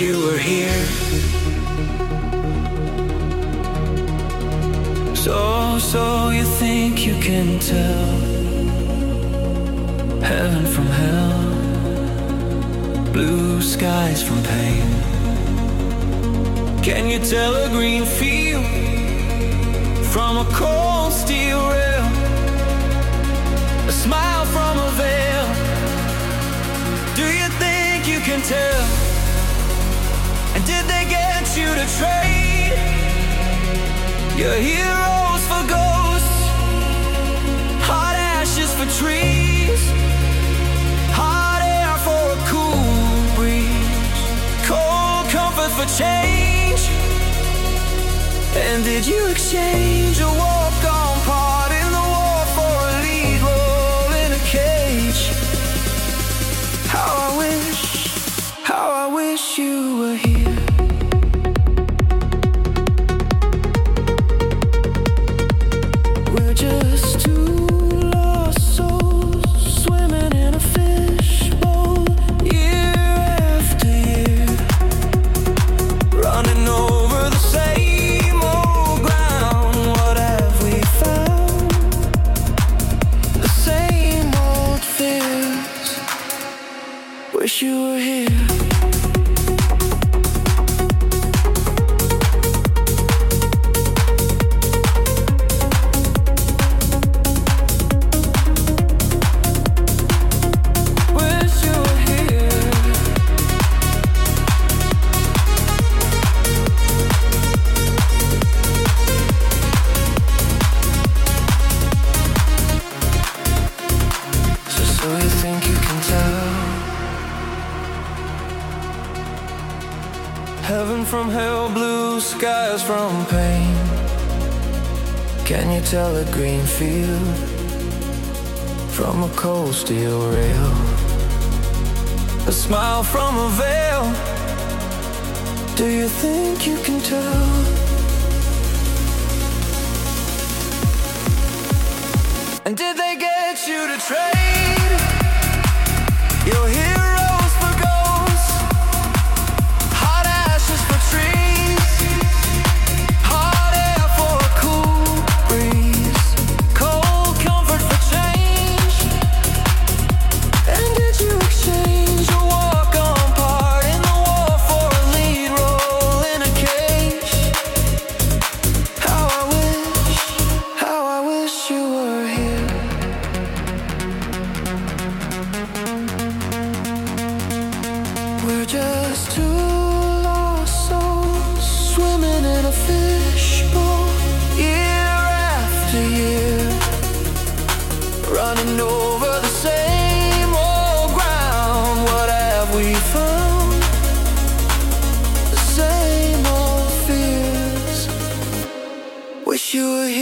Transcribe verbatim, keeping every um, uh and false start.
you were here. So, so you think you can tell heaven from hell, blue skies from pain. Can you tell a green field from a cold steel rail, a smile from a veil? Do you think you can tell? And did they get you to trade your heroes for ghosts, hot ashes for trees, hot air for a cool breeze, cold comfort for change? And did you exchange a walk-on part in the war for a lead role in a cage? How I wish, how I wish you were here. We're just two lost souls swimming in a fishbowl, year after year, running over the same old ground. What have we found? The same old fears. Wish you were here. Heaven from hell, blue skies from pain. Can you tell a green field from a cold steel rail, a smile from a veil? Do you think you can tell? And did they get you to trade your heroes for ghosts, hot ashes for trees, hot air for a cool breeze, cold comfort for change? And did you exchange a walk-on part in the war for a lead role in a cage? How I wish, how I wish you were here. We're just two lost souls swimming in a fishbowl, year after year, running over the same old ground. What have we found? The same old fears. Wish you were here.